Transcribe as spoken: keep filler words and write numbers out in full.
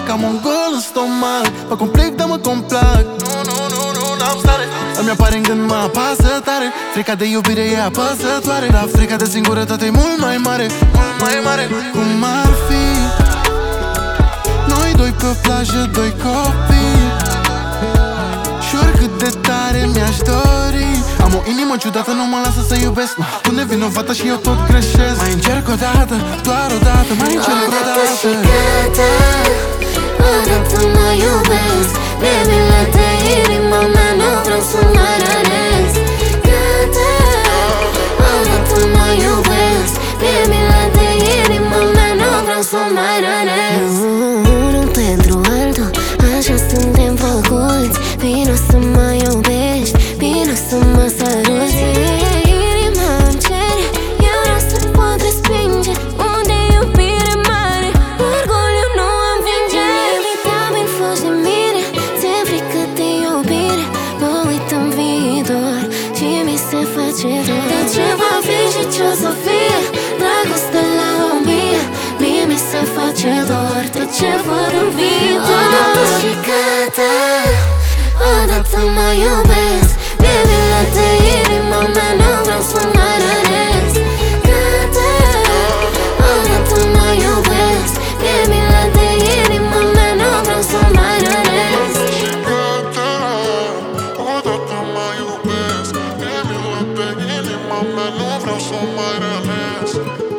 fac, am un gol în stomac. Mă complic, dar mă complac. Nu, nu, nu, nu, n-am stare. Îmi apare în gând, mă apasă tare. Frica de iubire e apăsătoare, dar frica de singurătate e mult mai mare. Mult mai mare. Cum ar fi noi doi pe o plajă, doi copii, și oricât de tare mi-aș dori. Am o inimă ciudată, nu mă lasă să iubesc. Pune vinovată și eu tot greșesc. Mai încerc o dată, doar o dată, mai încerc o dată. Odată și gata, odată mă iubesc. Bebile de inima mea, nu vreau să mai rănesc. Gata, odată mă iubesc. Bebile de inima mea, nu vreau să mai rănesc. Unul pentru altul, așa suntem făcuți. Vino să mă iubești, vino să mă săruți. Inima îmi cere, eu vreau să pot respinge. Unde iubire mare, orgoliu nu învinge. Inevitabil fugi de mine, ți-e frică de iubire. Mă uit în viitor și mi se face dor. De ce va fi și ce o să fie, dragoste la o mie. Mie mi se face dor de ce văd în viitor. Odată și gata, odată mă iubesc. Bebile de inima mea, nu vreau să mai rănesc. Gata, odată mă iubesc. Bebile de inima mea, nu vreau să mai rănesc. Gata, odată mă iubesc. Bebile de inima mea, nu vreau să mai rănesc.